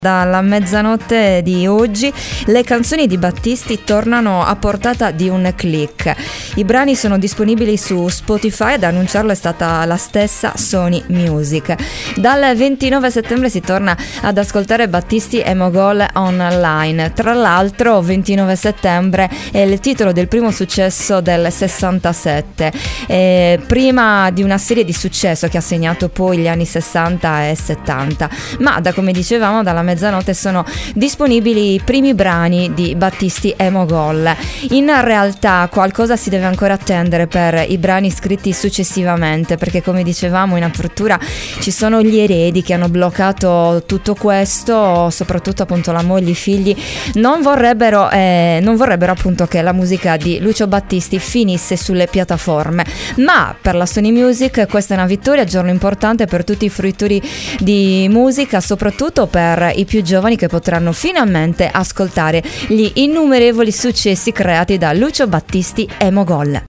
Dalla mezzanotte di oggi le canzoni di Battisti tornano a portata di un click. I brani sono disponibili su Spotify, ad annunciarlo è stata la stessa Sony Music. Dal 29 settembre si torna ad ascoltare Battisti e Mogol online. Tra l'altro 29 settembre è il titolo del primo successo del 67, prima di una serie di successo che ha segnato poi gli anni 60 e 70. Ma come dicevamo, dalla mezzanotte sono disponibili i primi brani di Battisti e Mogol. In realtà qualcosa si deve ancora attendere per i brani scritti successivamente, perché come dicevamo in apertura ci sono gli eredi che hanno bloccato tutto questo, soprattutto appunto la moglie, i figli non vorrebbero appunto che la musica di Lucio Battisti finisse sulle piattaforme. Ma per la Sony Music questa è una vittoria, giorno importante per tutti i fruitori di musica, soprattutto per i più giovani che potranno finalmente ascoltare gli innumerevoli successi creati da Lucio Battisti e Mogol.